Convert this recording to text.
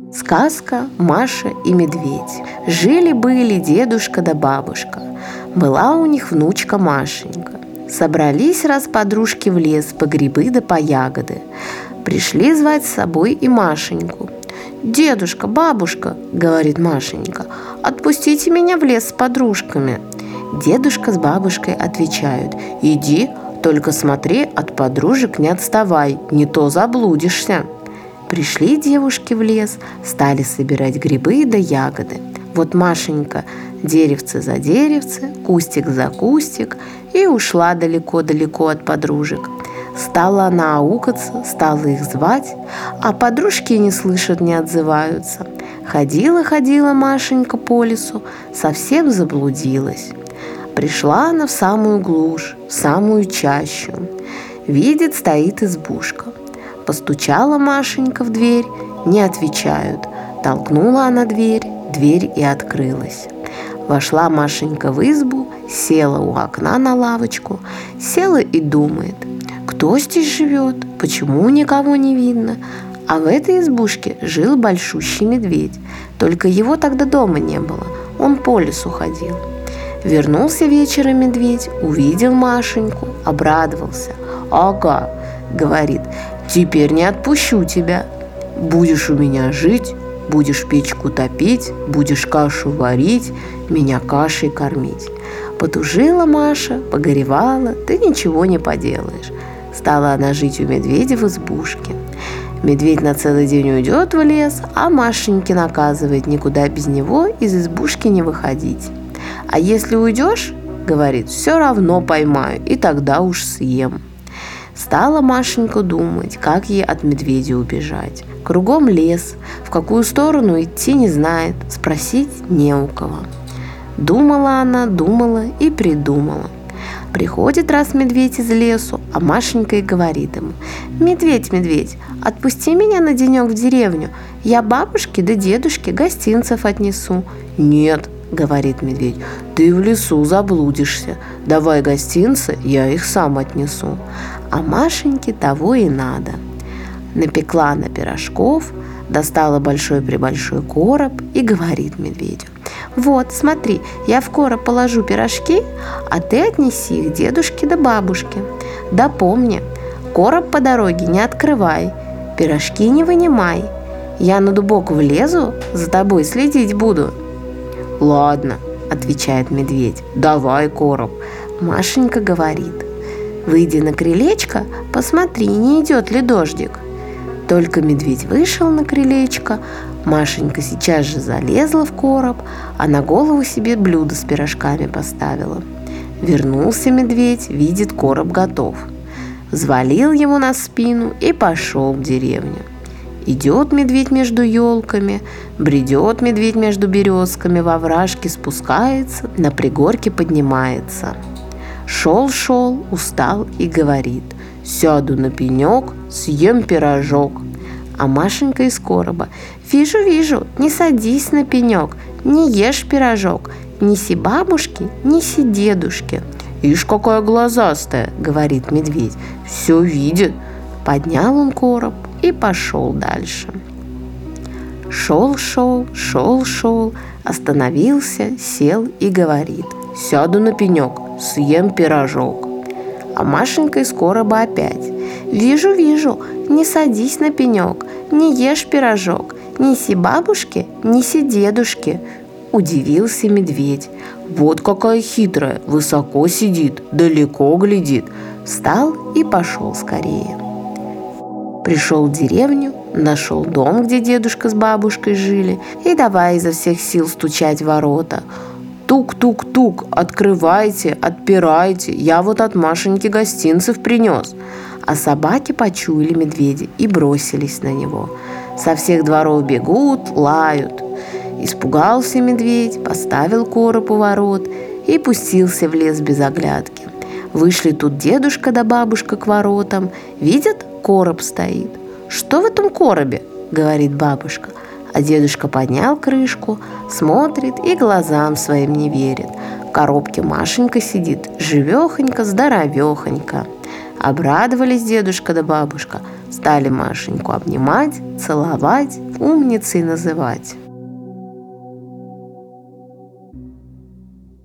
Сказка «Маша и медведь». Жили-были дедушка да бабушка. Была у них внучка Машенька. Собрались раз подружки в лес по грибы да по ягоды. Пришли звать с собой и Машеньку. «Дедушка, бабушка, — говорит Машенька, — отпустите меня в лес с подружками». Дедушка с бабушкой отвечают: «Иди, только смотри, от подружек не отставай, не то заблудишься». Пришли девушки в лес, стали собирать грибы да ягоды. Вот Машенька деревце за деревце, кустик за кустик, и ушла далеко-далеко от подружек. Стала она аукаться, стала их звать, а подружки не слышат, не отзываются. Ходила Машенька по лесу, совсем заблудилась. Пришла она в самую глушь, в самую чащу. Видит, стоит избушка. Постучала Машенька в дверь, не отвечают. Толкнула она дверь и открылась. Вошла Машенька в избу, села у окна на лавочку, села и думает: кто здесь живет, почему никого не видно? А в этой избушке жил большущий медведь, только его тогда дома не было, он по лесу ходил. Вернулся вечером медведь, увидел Машеньку, обрадовался. «Ага, — говорит, — теперь не отпущу тебя. Будешь у меня жить, будешь печку топить, будешь кашу варить, меня кашей кормить». Потужила Маша, погоревала, да ничего не поделаешь. Стала она жить у медведя в избушке. Медведь на целый день уйдет в лес, а Машеньке наказывает никуда без него из избушки не выходить. «А если уйдешь, — говорит, — все равно поймаю, и тогда уж съем». Стала Машенька думать, как ей от медведя убежать. Кругом лес, в какую сторону идти не знает, спросить не у кого. Думала она, думала и придумала. Приходит раз медведь из лесу, а Машенька и говорит ему: «Медведь, медведь, отпусти меня на денек в деревню, я бабушке да дедушке гостинцев отнесу». «Нет, — говорит медведь, — ты в лесу заблудишься, давай гостинцы, я их сам отнесу». А Машеньке того и надо. Напекла она пирожков, достала большой-пребольшой короб и говорит медведю: «Вот, смотри, я в короб положу пирожки, а ты отнеси их дедушке да бабушке. Да помни, короб по дороге не открывай, пирожки не вынимай. Я на дубок влезу, за тобой следить буду». «Ладно, — отвечает медведь, — давай короб». Машенька говорит: «Выйди на крылечко, посмотри, не идет ли дождик». Только медведь вышел на крылечко, Машенька сейчас же залезла в короб, а на голову себе блюдо с пирожками поставила. Вернулся медведь, видит, короб готов. Взвалил его на спину и пошел в деревню. Идет медведь между елками, бредет медведь между березками, во овражке спускается, на пригорке поднимается. Шел, устал и говорит: «Сяду на пенек, съем пирожок». А Машенька из короба: «Вижу, не садись на пенек, не ешь пирожок, неси бабушке, неси дедушке». «Ишь, какая глазастая, — говорит медведь, — все видит». Поднял он короб и пошел дальше. Шел, остановился, сел и говорит: «Сяду на пенек, съем пирожок». А Машенька из короба опять: «Вижу, не садись на пенек, не ешь пирожок, неси бабушке, неси дедушке». Удивился медведь: «Вот какая хитрая, высоко сидит, далеко глядит». Встал и пошел скорее. Пришел в деревню, нашел дом, где дедушка с бабушкой жили, и давай изо всех сил стучать в ворота. «Тук-тук-тук, открывайте, отпирайте, я вот от Машеньки гостинцев принес». А собаки почуяли медведя и бросились на него. Со всех дворов бегут, лают. Испугался медведь, поставил короб у ворот и пустился в лес без оглядки. Вышли тут дедушка да бабушка к воротам, видят, короб стоит. «Что в этом коробе?» — говорит бабушка. А дедушка поднял крышку, смотрит и глазам своим не верит. В коробке Машенька сидит, живехонька, здоровехонька. Обрадовались дедушка да бабушка, стали Машеньку обнимать, целовать, умницей называть.